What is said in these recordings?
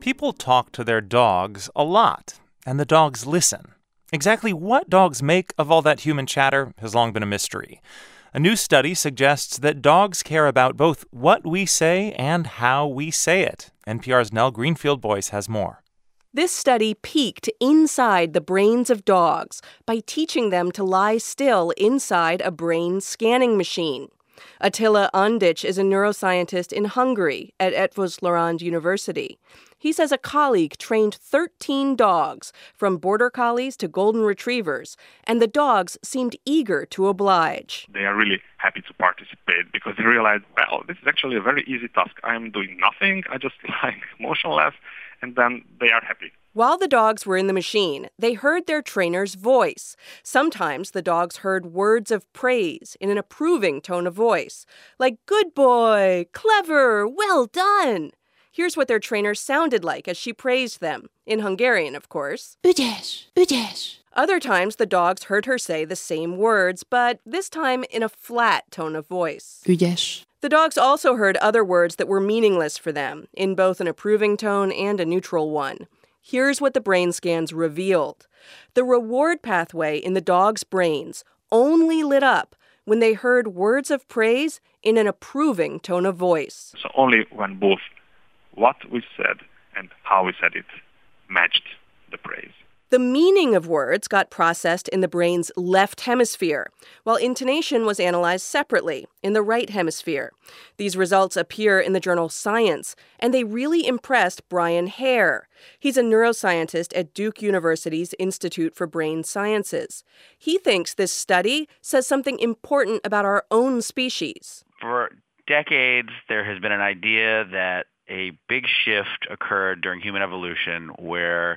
People talk to their dogs a lot, and the dogs listen. Exactly what dogs make of all that human chatter has long been a mystery. A new study suggests that dogs care about both what we say and how we say it. NPR's Nell Greenfield-Boyce has more. This study peeked inside the brains of dogs by teaching them to lie still inside a brain scanning machine. Attila Andic is a neuroscientist in Hungary at Eötvös Loránd University. He says a colleague trained 13 dogs, from border collies to golden retrievers, and the dogs seemed eager to oblige. They are really happy to participate because they realize, well, this is actually a very easy task. I am doing nothing. I just lie motionless, and then they are happy. While the dogs were in the machine, they heard their trainer's voice. Sometimes the dogs heard words of praise in an approving tone of voice, like, "Good boy, clever, well done." Here's what their trainer sounded like as she praised them, in Hungarian, of course. Ügyes, ügyes. Other times, the dogs heard her say the same words, but this time in a flat tone of voice. Ügyes. The dogs also heard other words that were meaningless for them, in both an approving tone and a neutral one. Here's what the brain scans revealed. The reward pathway in the dogs' brains only lit up when they heard words of praise in an approving tone of voice. So only when both what we said and how we said it matched the praise. The meaning of words got processed in the brain's left hemisphere, while intonation was analyzed separately in the right hemisphere. These results appear in the journal Science, and they really impressed Brian Hare. He's a neuroscientist at Duke University's Institute for Brain Sciences. He thinks this study says something important about our own species. For decades, there has been an idea that a big shift occurred during human evolution where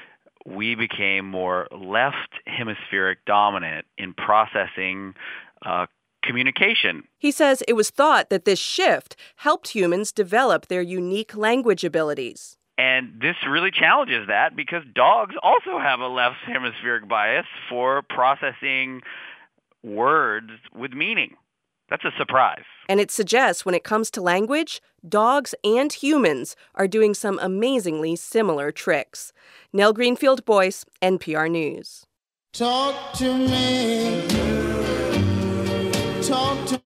we became more left hemispheric dominant in processing communication. He says it was thought that this shift helped humans develop their unique language abilities. And this really challenges that because dogs also have a left hemispheric bias for processing words with meaning. That's a surprise. And it suggests when it comes to language, dogs and humans are doing some amazingly similar tricks. Nell Greenfield-Boyce, NPR News. Talk to me. Talk to